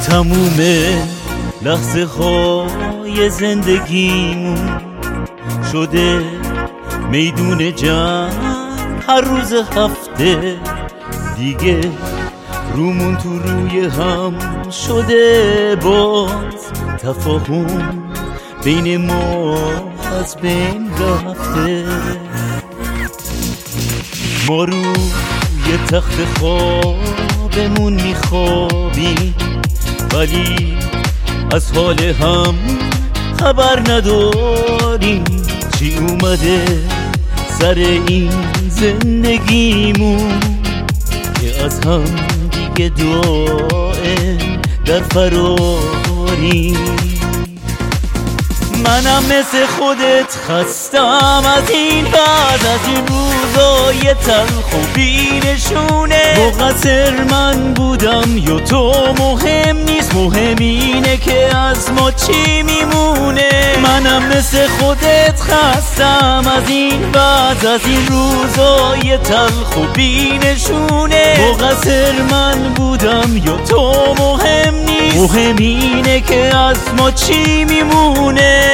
تموم لحظه های زندگیمون شده میدون جنگ هر روز هفته دیگه رومون تو روی هم شده، باز تفاهم بین ما از بین رفته. ما روی تخت خوابمون میخوابیم ولی از حال هم خبر نداریم. چی اومده سر این زندگیمون که از هم دیگه دائم در فراریم. منم مثل خودت خستم از این بعد، از این روزای تلخ و بی‌نشونه. مقصر من بودم یا تو مهم نیست، مهم اینه که از ما چی میمونه. منم مثل خودت خستم از این بعد، از این روزای تلخ و بی‌نشونه. مقصر من بودم یا تو مهم نیست، مهم اینه که از ما چی میمونه.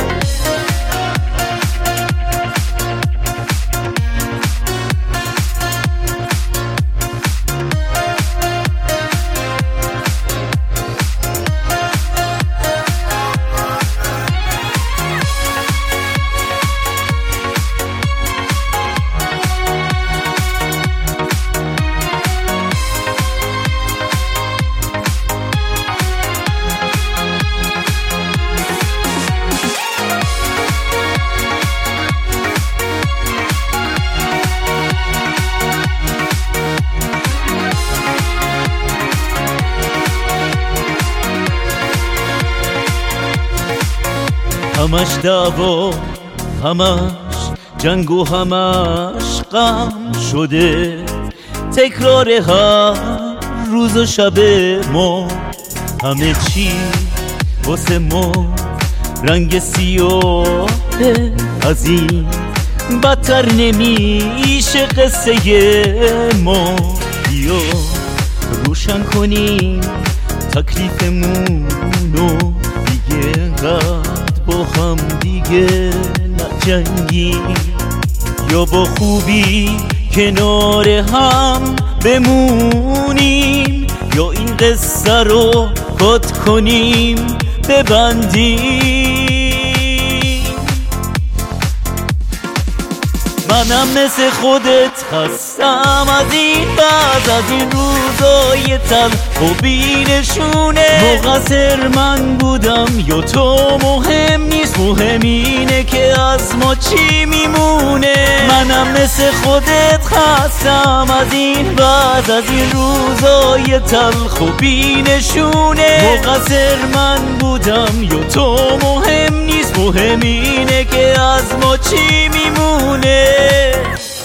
همش دعوا، همش جنگ و همش غم شده، تکرار هر روز و شب ما. همه چی واسه ما رنگ سیاهه، از این بدتر نمیشه قصه ما. بیا روشن کنیم تکلیفمونو، دیگه انقدر با هم دیگه نجنگیم، یا با خوبی کنار هم بمونیم، یا این قصه رو کات کنیم ببندیم. منم مثل خودت خستم از این بعد، از این روزای تلخ و بی‌نشونه. مقصر من بودم یا تو مهم نیست، مهم اینه که از ما چی میمونه. منم مثل خودت خستم از این بعد، از این روزای تلخ و بی‌نشونه. مقصر من بودم یا تو مهم نیست، مهم اینه که از ما چی میمونه.